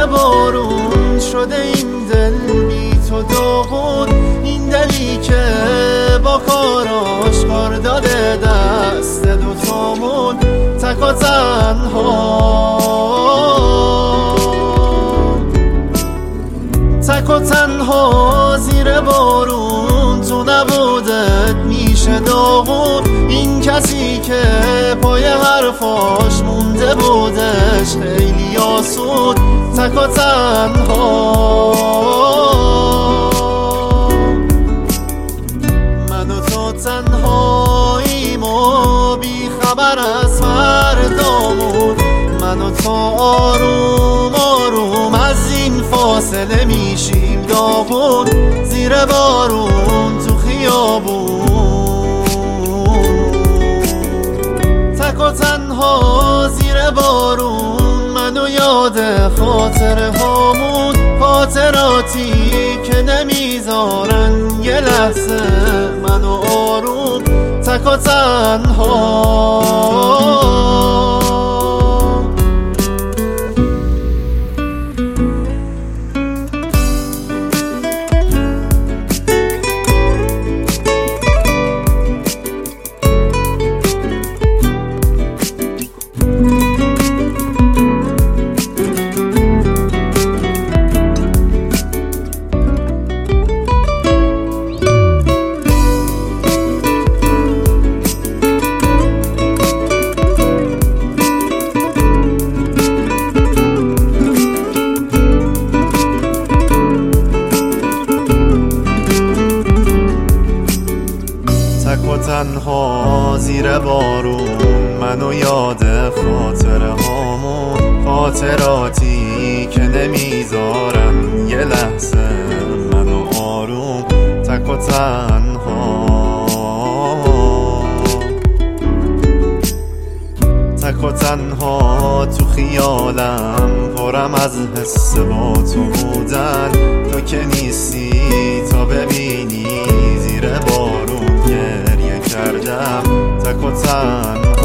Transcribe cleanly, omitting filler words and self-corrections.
بارون شده این دل بی تو داغون، این دلی که با کاراش کار داده دست دوتامون تک و تنها زیر بارون تو نبودت میشه داغون، این کسی که پای حرفاش مونده بودش خیلی آسون تک و تنها. من و تو تنهاییم و بی خبر از فردامون، من و تو آروم آروم از این فاصله میشیم داغون، زیر بارون تو خیابون تک و تنها زیر بارون، منو یاد خاطره هامون، خاطراتی که نمیذارن یه لحظه منو آروم تک و تنها. تک و تنها زیر بارون، منو یاد خاطره هامون، خاطراتی که نمیذارن یه لحظه منو آروم تک و تنها. تک و تنها تو خیالم پرم از حس با تو بودن، تو که نیستی تا ببینی زیر بارون گریه کردم تک و تنها.